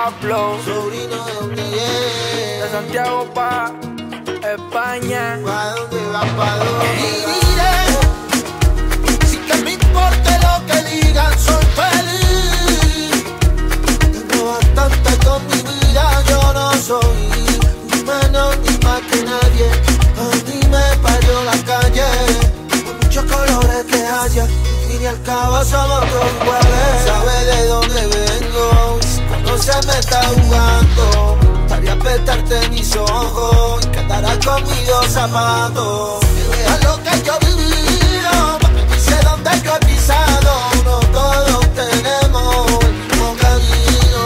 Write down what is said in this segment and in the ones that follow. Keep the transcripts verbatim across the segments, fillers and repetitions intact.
Pablo, sobrino de donde es, de Santiago pa' España. ¿pa' dónde va? ¿Pa' dónde? Viviré sin que me importe lo que digan, soy feliz. Tengo bastante con mi vida, yo no soy ni menos ni más que nadie. A mí me parió la calle, por muchos colores que haya. Al fin y al cabo somos todos iguales. Sabe de dónde vengo, cuando se me está jugando. Gustaría apretarte mis ojos y cantarás con mis dos zapatos. Y deja lo que yo he vivido, porque dice dónde yo he pisado. No todos tenemos el mismo camino.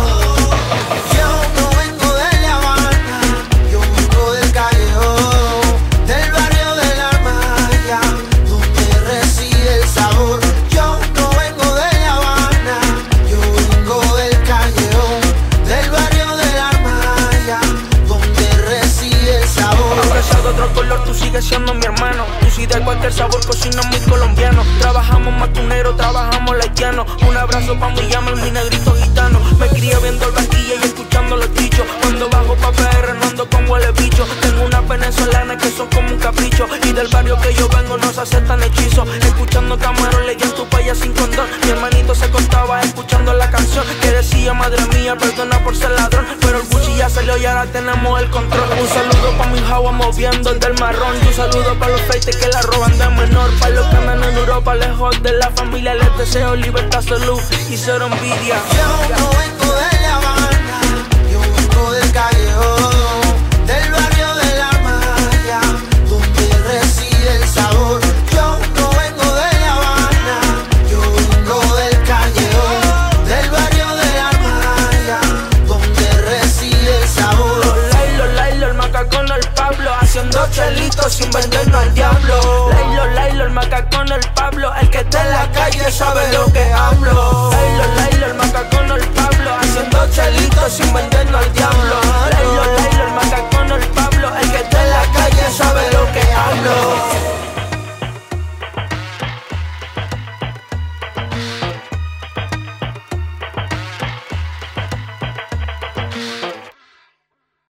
Yo no vengo de La Habana, yo vengo del callejón, del barrio de La Maya, donde reside el sabor. Yo no vengo de La Habana, yo vengo del callejón, del barrio de La Maya, donde reside el sabor. A pesar de otro color, tú sigues siendo mi hermano. Tú sí de cualquier sabor, cocina muy colombiano. Trabajamos matunero, trabajamos haitiano. Un abrazo pa' mi llama y mi negrito gitano. Me crié viendo el vaquilla y escuchando los dichos. Cuando bajo pa' P R no ando con huele bicho. Tengo una venezolana que son como un capricho. Y del barrio que yo vengo no se aceptan hechizos. Escuchando Camarón, leían tu paya sin condón. Mi hermanito se contaba escuchando la canción que decía, madre mía, perdona por ser ladrón. Pero el Gucci ya salió y ahora tenemos el control. Un saludo pa' mi jagua moviendo el del marrón. Y un saludo pa' los feites que la roban de menor. Pa' los que andan en Europa lejos de la familia. Les deseo libertad, salud y cero envidia. Yo no vengo de La Habana, yo vengo del callejón, del barrio de La Maya, donde reside el sabor. Yo no vengo de La Habana, yo vengo del callejón, del barrio de La Maya, donde reside el sabor. Los Lailo, Lailo, el macacón, el Pablo, haciendo chelitos sin vendernos al diablo. Lailo, Lailo, el macacón, el Pablo, el que está en la calle sabe lo que hablo. Lailo, Lailo, el macacón, el Pablo, haciendo